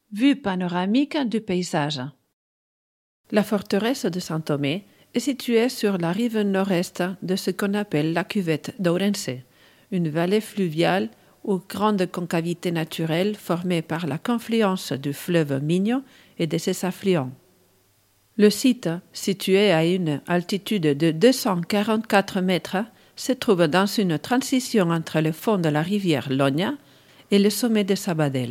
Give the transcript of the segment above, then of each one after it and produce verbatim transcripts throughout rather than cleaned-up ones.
Vue panoramique du paysage. La forteresse de Saint-Thomé est située sur la rive nord-est de ce qu'on appelle la cuvette d'Ourense, une vallée fluviale ou grande concavité naturelle formée par la confluence du fleuve Minho et de ses affluents. Le site, situé à une altitude de deux cent quarante-quatre mètres, se trouve dans une transition entre le fond de la rivière Logna et le sommet de Sabadell.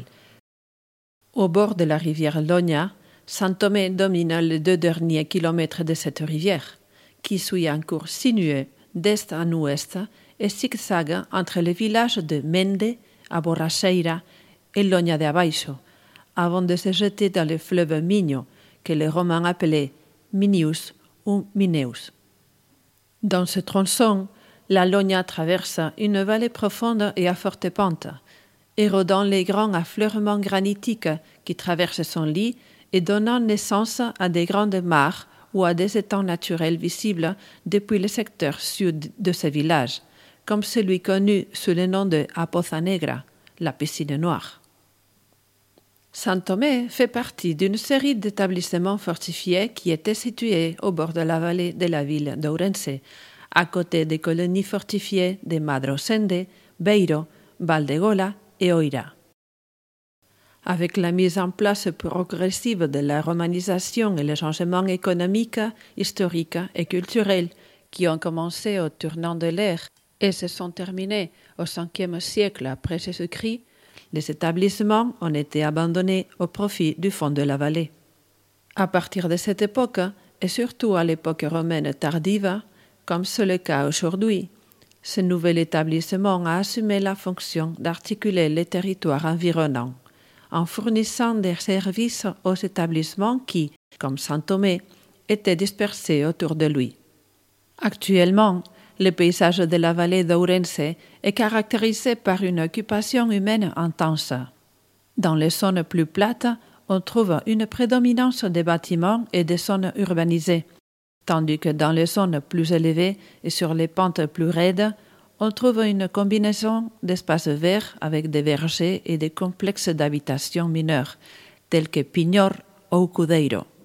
Au bord de la rivière Logna, Saint-Thomé domine les deux derniers kilomètres de cette rivière, qui suit un cours sinueux d'est en ouest et zigzague entre les villages de Mende, à Borracheira et Logna de Abaixo, avant de se jeter dans le fleuve Minho, que les Romains appelaient Minius ou Mineus. Dans ce tronçon, la Logna traverse une vallée profonde et à forte pente, érodant les grands affleurements granitiques qui traversent son lit et donnant naissance à des grandes mares ou à des étangs naturels visibles depuis le secteur sud de ce village, comme celui connu sous le nom de Apoza Negra, la piscine noire. Saint-Thomé fait partie d'une série d'établissements fortifiés qui étaient situés au bord de la vallée de la ville d'Ourense, à côté des colonies fortifiées de Madrosende, Beiro, Valdegola et Oira. Avec la mise en place progressive de la romanisation et les changements économiques, historiques et culturels qui ont commencé au tournant de l'ère et se sont terminés au cinquième siècle après Jésus-Christ, les établissements ont été abandonnés au profit du fond de la vallée. À partir de cette époque, et surtout à l'époque romaine tardive, comme c'est le cas aujourd'hui, ce nouvel établissement a assumé la fonction d'articuler les territoires environnants, en fournissant des services aux établissements qui, comme Saint-Thomé, étaient dispersés autour de lui. Actuellement, le paysage de la vallée d'Ourense est caractérisé par une occupation humaine intense. Dans les zones plus plates, on trouve une prédominance des bâtiments et des zones urbanisées, tandis que dans les zones plus élevées et sur les pentes plus raides, on trouve une combinaison d'espaces verts avec des vergers et des complexes d'habitation mineurs, tels que Pignor ou Cudeiro.